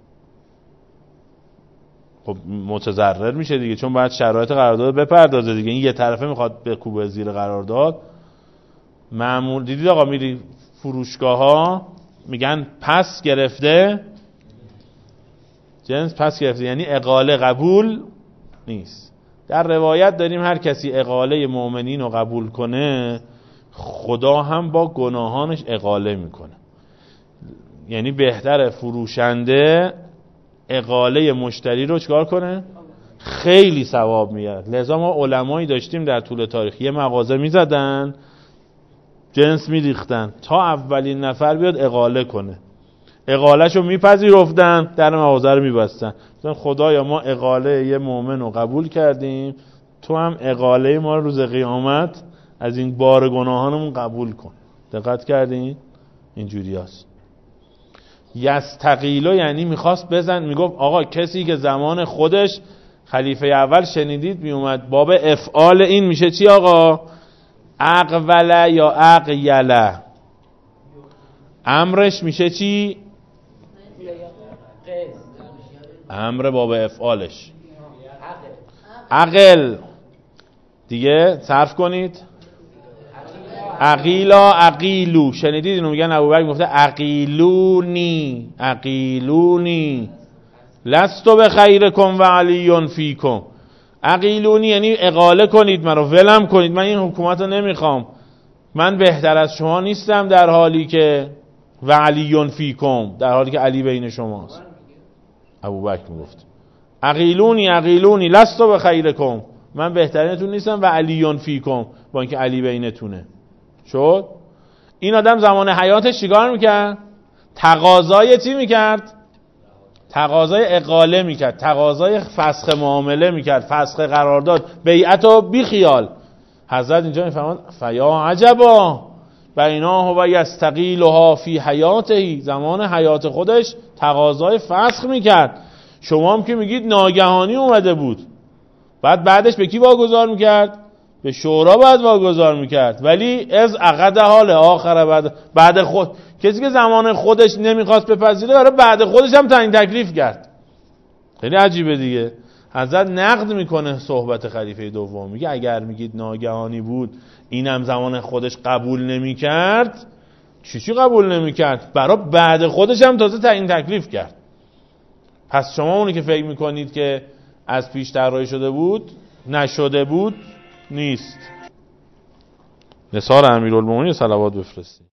خب متضرر میشه دیگه، چون باید شرایط قرارداد بپردازه دیگه. این یه طرفه میخواد بکوبه زیر قرارداد. معمول دیدید آقا میری فروشگاه ها میگن پس گرفته جنس پس گرفته، یعنی اقاله قبول نیست. در روایت داریم هر کسی اقاله مؤمنین رو قبول کنه خدا هم با گناهانش اقاله میکنه. یعنی بهتره فروشنده اقاله مشتری رو چکار کنه؟ خیلی ثواب میاد. لذا ما علمایی داشتیم در طول تاریخ یه مغازه میزدن جنس میریختن تا اولین نفر بیاد اقاله کنه، اقالهشو میپذیرفتن، در مغازه رو میبستن. مثلا خدایا ما اقاله یه مؤمن رو قبول کردیم، تو هم اقاله ما روز قیامت از این بار گناهانمون قبول کن. دقت کردین؟ اینجوری هست. یستقیلو یعنی میخواست بزن، میگفت آقا کسی که زمان خودش خلیفه اول شنیدید میومد باب افعال این میشه چی آقا؟ اقوله یا اقیله. امرش میشه چی؟ امر باب افعالش عقل دیگه. صرف کنید عقیلا عقیلو. شنیدید اینو میگن ابوبکر گفته عقیلونی عقیلونی لستو به خیرکم و علی فیکم. عقیلونی یعنی اقاله کنید من رو، ولم کنید، من این حکومت رو نمیخوام، من بهتر از شما نیستم، در حالی که و علی فیکم، در حالی که علی بین شماست. ابوبکر میگفت عقیلونی عقیلونی لستو به خیرکم، من بهترینتون نیستم و علی فیکم، با اینکه علی بینتونه. شد این آدم زمان حیاتش چیکار میکرد؟ تقاضای چی میکرد؟ تقاضای اقاله میکرد، تقاضای فسخ معامله میکرد، فسخ قرارداد، بیعت و بیخیال. حضرت اینجا میفرماد فیا عجبا بیناه و یستقیلها فی حیاته، زمان حیات خودش تقاضای فسخ میکرد. شما هم که میگید ناگهانی اومده بود، بعد بعدش به کی واگذار میکرد؟ به شورا بعد واگذار میکرد. ولی از عقد حال آخر بعد بعد خود کسی که زمان خودش نمیخواست بپذیره برای بعد خودش هم تعیین تکلیف کرد. خیلی عجیبه دیگه. حضرت نقد میکنه صحبت خلیفه دوم، میگه اگر میگید ناگهانی بود اینم زمان خودش قبول نمیکرد، چی چی قبول نمیکرد؟ برای بعد خودش هم تازه تعیین تکلیف کرد. پس شما اونی که فکر میکنید که از پیش طراحی شده بود نشده بود نیست. نثار امیرالمومنین صلوات بفرستید.